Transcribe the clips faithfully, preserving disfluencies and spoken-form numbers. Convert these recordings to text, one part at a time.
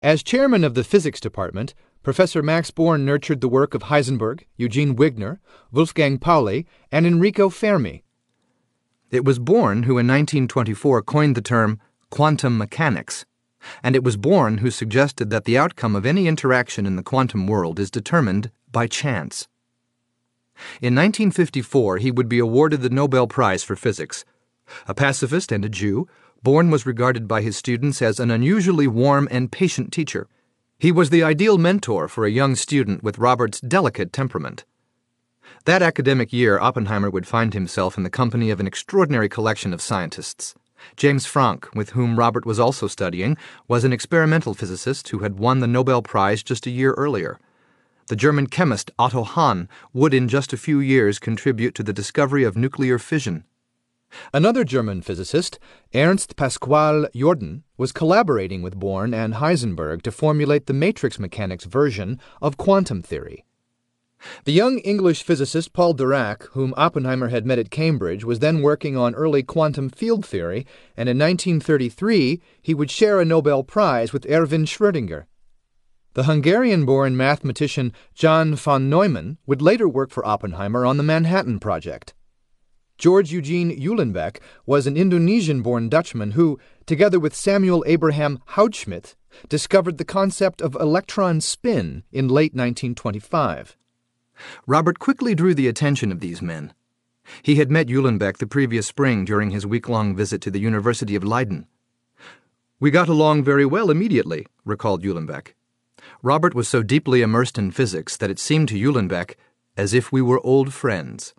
As chairman of the physics department, Professor Max Born nurtured the work of Heisenberg, Eugene Wigner, Wolfgang Pauli, and Enrico Fermi. It was Born who in nineteen twenty-four coined the term quantum mechanics, and it was Born who suggested that the outcome of any interaction in the quantum world is determined by chance. In nineteen fifty-four, he would be awarded the Nobel Prize for Physics. A pacifist and a Jew, Born was regarded by his students as an unusually warm and patient teacher. He was the ideal mentor for a young student with Robert's delicate temperament. That academic year, Oppenheimer would find himself in the company of an extraordinary collection of scientists. James Franck, with whom Robert was also studying, was an experimental physicist who had won the Nobel Prize just a year earlier. The German chemist Otto Hahn would in just a few years contribute to the discovery of nuclear fission. Another German physicist, Ernst Pascual Jordan, was collaborating with Born and Heisenberg to formulate the matrix mechanics version of quantum theory. The young English physicist Paul Dirac, whom Oppenheimer had met at Cambridge, was then working on early quantum field theory, and in nineteen thirty-three he would share a Nobel Prize with Erwin Schrödinger. The Hungarian-born mathematician John von Neumann would later work for Oppenheimer on the Manhattan Project. George Eugene Uhlenbeck was an Indonesian-born Dutchman who, together with Samuel Abraham Houdsmit, discovered the concept of electron spin in late nineteen twenty-five. Robert quickly drew the attention of these men. He had met Uhlenbeck the previous spring during his week-long visit to the University of Leiden. "We got along very well immediately," recalled Uhlenbeck. Robert was so deeply immersed in physics that it seemed to Uhlenbeck as if we were old friends.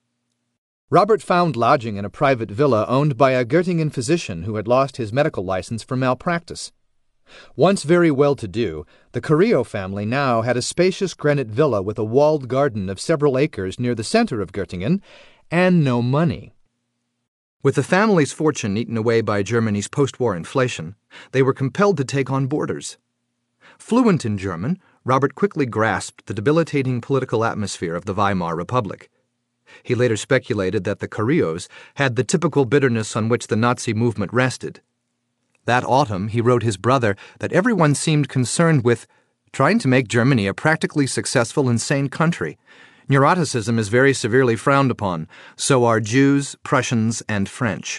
Robert found lodging in a private villa owned by a Göttingen physician who had lost his medical license for malpractice. Once very well-to-do, the Carrillo family now had a spacious granite villa with a walled garden of several acres near the center of Göttingen, and no money. With the family's fortune eaten away by Germany's post-war inflation, they were compelled to take on boarders. Fluent in German, Robert quickly grasped the debilitating political atmosphere of the Weimar Republic. He later speculated that the Carrillos had the typical bitterness on which the Nazi movement rested. That autumn, he wrote his brother that everyone seemed concerned with trying to make Germany a practically successful and sane country. Neuroticism is very severely frowned upon, so are Jews, Prussians, and French.